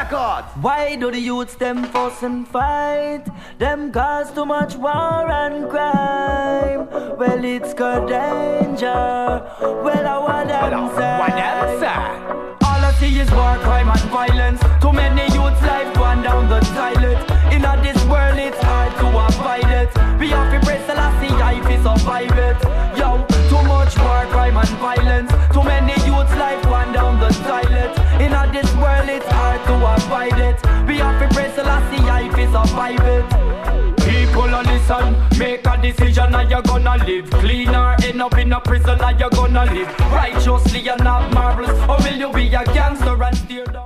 Records. Why do the youths them fuss and fight? Them cause too much war and crime. Well, it's got danger. Well, I want them say. All I see is war, crime and violence. Too many youths' life gone down the toilet. In this world it's hard to avoid it. We have to press the last eye to survive it. Yo, too much war, crime and violence. Too many youths' life gone down the toilet. In this world it's hard to avoid it. We have to press the last eye to survive it. People listen, make a decision and you're gonna live cleaner. End up in a prison and you're gonna live righteously and not marvelous. Or will you be a gangster and steer down?